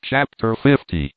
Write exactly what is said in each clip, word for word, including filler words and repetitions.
Chapter fifty.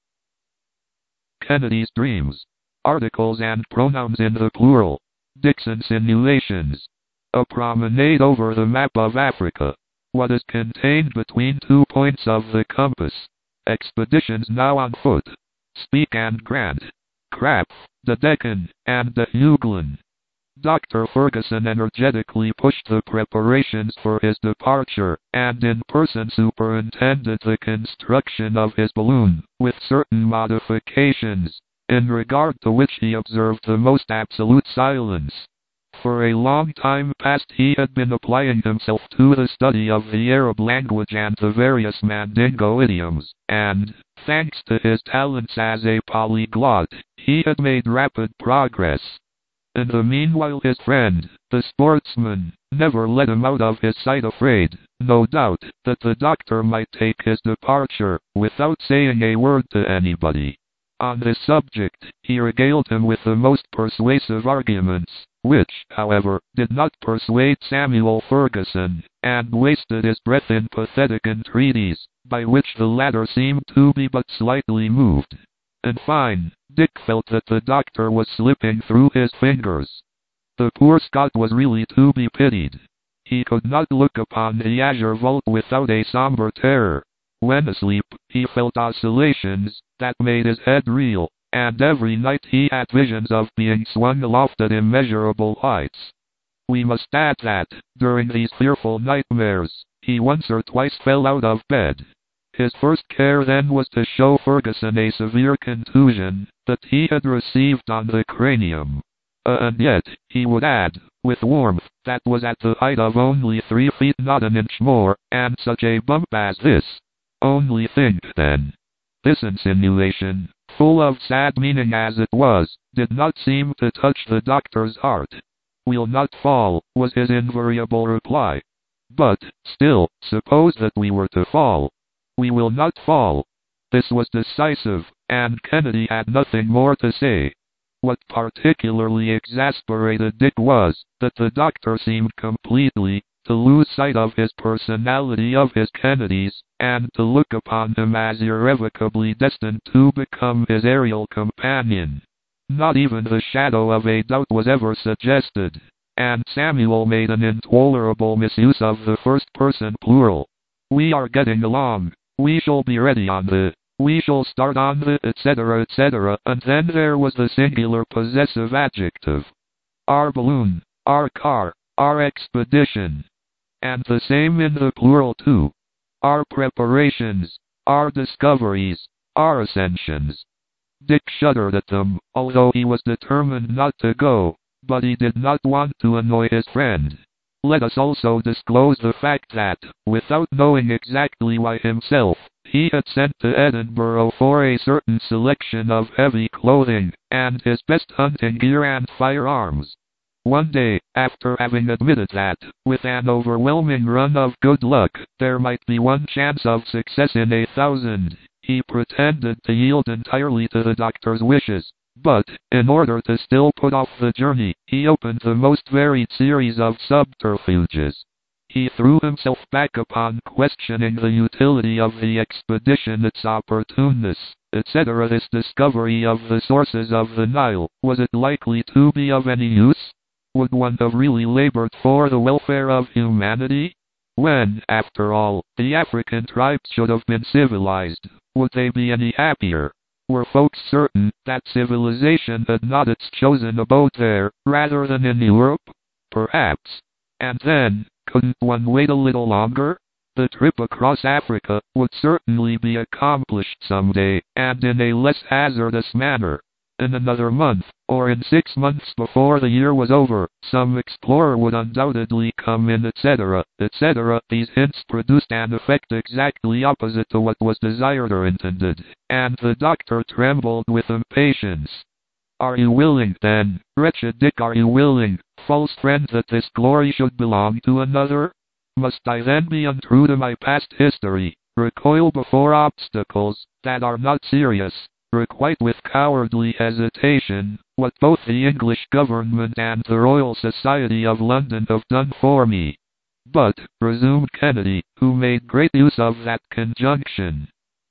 Kennedy's Dreams. Articles and pronouns in the plural. Dick's Insinuations. A promenade over the map of Africa. What is contained between two points of the compass. Expeditions now on foot. Speke and Grant. Krapf, the Deccan, and the Hughlin. Doctor Ferguson energetically pushed the preparations for his departure, and in person superintended the construction of his balloon, with certain modifications, in regard to which he observed the most absolute silence. For a long time past he had been applying himself to the study of the Arab language and the various Mandingo idioms, and, thanks to his talents as a polyglot, he had made rapid progress. In the meanwhile his friend, the sportsman, never let him out of his sight, afraid, no doubt, that the doctor might take his departure, without saying a word to anybody. On this subject, he regaled him with the most persuasive arguments, which, however, did not persuade Samuel Ferguson, and wasted his breath in pathetic entreaties, by which the latter seemed to be but slightly moved. In fine, Dick felt that the doctor was slipping through his fingers. The poor Scot was really to be pitied. He could not look upon the azure vault without a somber terror. When asleep, he felt oscillations that made his head reel, and every night he had visions of being swung aloft at immeasurable heights. We must add that, during these fearful nightmares, he once or twice fell out of bed. His first care then was to show Ferguson a severe contusion that he had received on the cranium. Uh, and yet, he would add, with warmth, that was at the height of only three feet not an inch more, and such a bump as this. Only think, then. This insinuation, full of sad meaning as it was, did not seem to touch the doctor's heart. "We'll not fall," was his invariable reply. "But, still, suppose that we were to fall." "We will not fall." This was decisive, and Kennedy had nothing more to say. What particularly exasperated Dick was, that the doctor seemed completely to lose sight of his personality, of his Kennedy's, and to look upon him as irrevocably destined to become his aerial companion. Not even the shadow of a doubt was ever suggested, and Samuel made an intolerable misuse of the first-person plural. "We are getting along. We shall be ready on the, we shall start on the, et cetera, et cetera" And then there was the singular possessive adjective. "Our balloon, our car, our expedition." And the same in the plural too. "Our preparations, our discoveries, our ascensions." Dick shuddered at them, although he was determined not to go, but he did not want to annoy his friend. Let us also disclose the fact that, without knowing exactly why himself, he had sent to Edinburgh for a certain selection of heavy clothing, and his best hunting gear and firearms. One day, after having admitted that, with an overwhelming run of good luck, there might be one chance of success in a thousand, he pretended to yield entirely to the doctor's wishes. But, in order to still put off the journey, he opened the most varied series of subterfuges. He threw himself back upon questioning the utility of the expedition, its opportuneness, et cetera. This discovery of the sources of the Nile, was it likely to be of any use? Would one have really labored for the welfare of humanity? When, after all, the African tribes should have been civilized, would they be any happier? Were folks certain that civilization had not its chosen abode there, rather than in Europe? Perhaps. And then, couldn't one wait a little longer? The trip across Africa would certainly be accomplished someday, and in a less hazardous manner. In another month, or in six months before the year was over, some explorer would undoubtedly come in, et cetera, et cetera. These hints produced an effect exactly opposite to what was desired or intended, and the doctor trembled with impatience. "Are you willing, then, wretched Dick, are you willing, false friend, that this glory should belong to another? Must I then be untrue to my past history, recoil before obstacles that are not serious, requite with cowardly hesitation what both the English government and the Royal Society of London have done for me?" "But," resumed Kennedy, who made great use of that conjunction,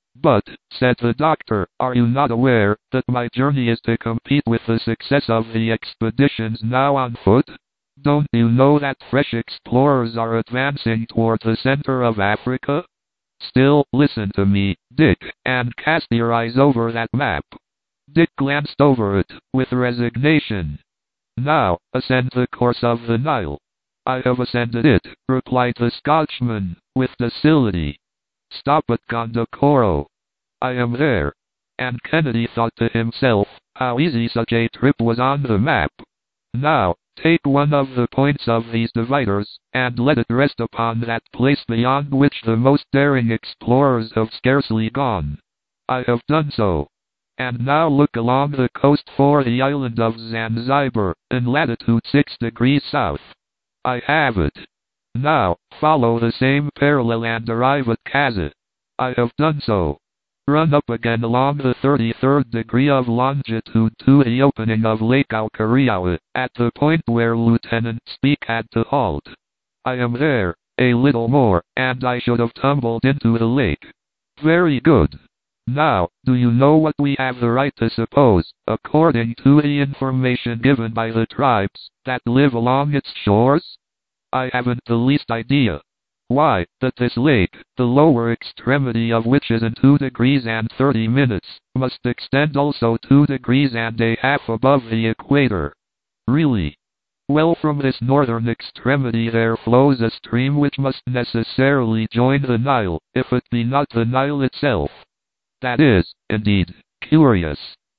But, said the doctor, are you not aware that my journey is to compete with the success of the expeditions now on foot? Don't you know that fresh explorers are advancing toward the center of Africa? Still, listen to me, Dick, and cast your eyes over that map. Dick glanced over it, with resignation. Now, ascend the course of the Nile. I have ascended it, replied the Scotchman, with docility. Stop at Gondokoro. I am there. And Kennedy thought to himself, how easy such a trip was on the map. Now, take one of the points of these dividers, and let it rest upon that place beyond which the most daring explorers have scarcely gone. I have done so. And now look along the coast for the island of Zanzibar, in latitude six degrees south. I have it. Now, follow the same parallel and arrive at Kaza. I have done so. Run up again along the thirty-third degree of longitude to the opening of Lake Alkariawa, at the point where Lieutenant Speke had to halt. I am there. A little more, and I should have tumbled into the lake. Very good. Now, do you know what we have the right to suppose, according to the information given by the tribes that live along its shores? I haven't the least idea. Why, that this lake, the lower extremity of which is in two degrees and thirty minutes, must extend also two degrees and a half above the equator. Really? Well, from this northern extremity there flows a stream which must necessarily join the Nile, if it be not the Nile itself. That is, indeed, curious.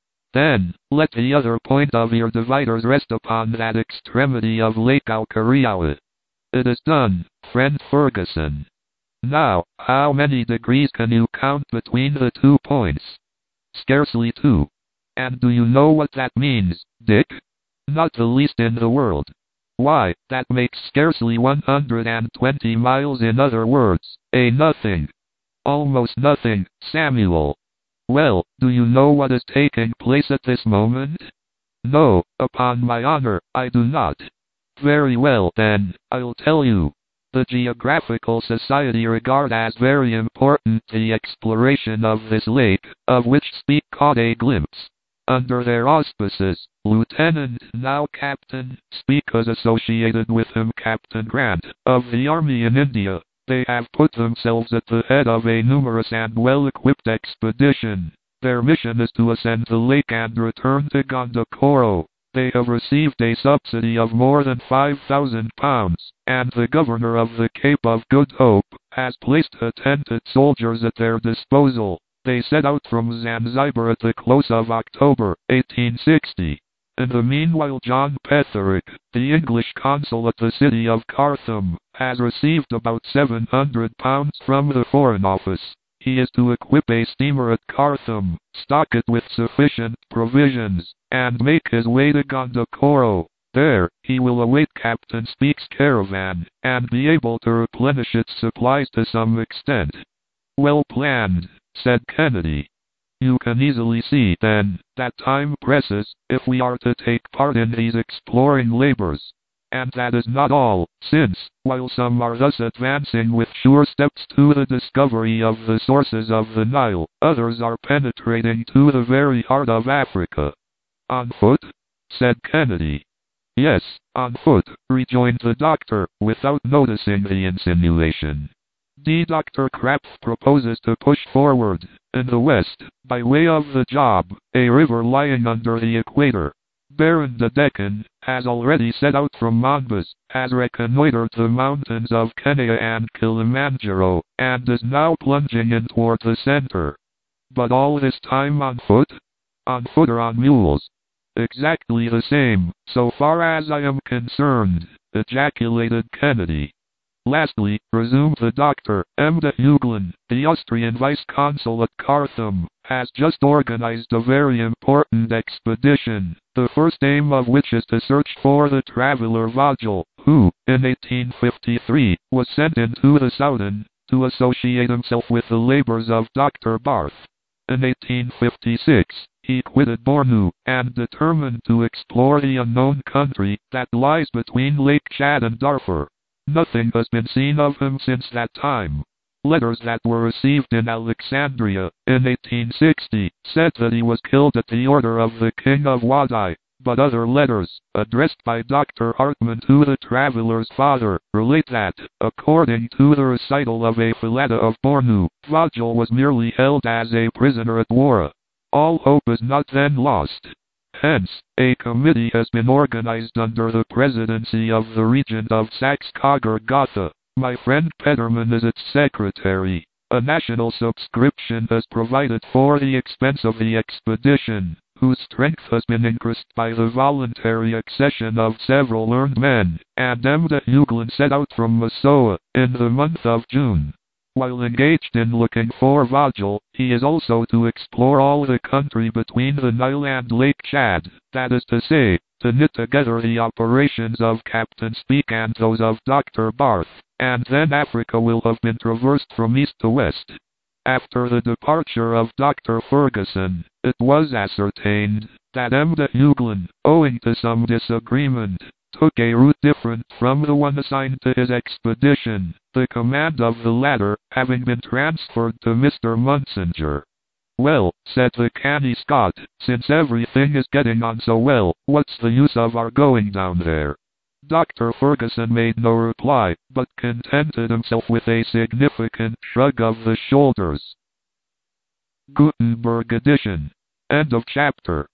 Then, let the other point of your dividers rest upon that extremity of Lake Alkariawa. It is done, friend Ferguson. Now, how many degrees can you count between the two points? Scarcely two. And do you know what that means, Dick? Not the least in the world. Why, that makes scarcely one hundred twenty miles, in other words, a nothing. Almost nothing, Samuel. Well, do you know what is taking place at this moment? No, upon my honor, I do not. Very well, then, I'll tell you. The Geographical Society regard as very important the exploration of this lake, of which Speke caught a glimpse. Under their auspices, Lieutenant, now Captain, Speke is associated with him Captain Grant, of the Army in India. They have put themselves at the head of a numerous and well-equipped expedition. Their mission is to ascend the lake and return to Gondokoro. They have received a subsidy of more than five thousand pounds, and the governor of the Cape of Good Hope has placed attentive soldiers at their disposal. They set out from Zanzibar at the close of October, eighteen sixty. In the meanwhile, John Petherick, the English consul at the city of Khartoum, has received about seven hundred pounds from the Foreign Office. He is to equip a steamer at Khartoum, stock it with sufficient provisions, and make his way to Gondokoro. There, he will await Captain Speke's caravan, and be able to replenish its supplies to some extent. Well planned, said Kennedy. You can easily see, then, that time presses, if we are to take part in these exploring labors. And that is not all, since, while some are thus advancing with sure steps to the discovery of the sources of the Nile, others are penetrating to the very heart of Africa. On foot? Said Kennedy. Yes, on foot, rejoined the doctor, without noticing the insinuation. D. Doctor Krapf proposes to push forward, in the west, by way of the Job, a river lying under the equator. Baron de Deccan has already set out from Mombas, has reconnoitered the mountains of Kenya and Kilimanjaro, and is now plunging in toward the center. But all this time on foot? On foot or on mules? Exactly the same, so far as I am concerned, ejaculated Kennedy. Lastly, resumed the doctor, M. de Hugelin, the Austrian vice-consul at Khartoum, has just organized a very important expedition, the first aim of which is to search for the traveler Vogel, who, in eighteen fifty-three, was sent into the Soudan, to associate himself with the labors of Doctor Barth. In eighteen fifty-six, he quitted Bornu, and determined to explore the unknown country that lies between Lake Chad and Darfur. Nothing has been seen of him since that time. Letters that were received in Alexandria in eighteen sixty said that he was killed at the order of the King of Wadai, but other letters, addressed by Doctor Hartman to the traveler's father, relate that, according to the recital of a Philada of Bornu, Vajal was merely held as a prisoner at Wara. All hope is not then lost. Hence, a committee has been organized under the presidency of the regent of Saxe-Coburg-Gotha. My friend Peterman is its secretary. A national subscription has provided for the expense of the expedition, whose strength has been increased by the voluntary accession of several learned men, and Emda Hughlin set out from Masoa in the month of June. While engaged in looking for Vajal, he is also to explore all the country between the Nile and Lake Chad, that is to say, to knit together the operations of Captain Speke and those of Doctor Barth, and then Africa will have been traversed from east to west. After the departure of Doctor Ferguson, it was ascertained that Emda Hughlin, owing to some disagreement, took a route different from the one assigned to his expedition, the command of the latter having been transferred to Mister Munsinger. Well, said the canny Scot, since everything is getting on so well, what's the use of our going down there? Doctor Ferguson made no reply, but contented himself with a significant shrug of the shoulders. Gutenberg edition. End of chapter.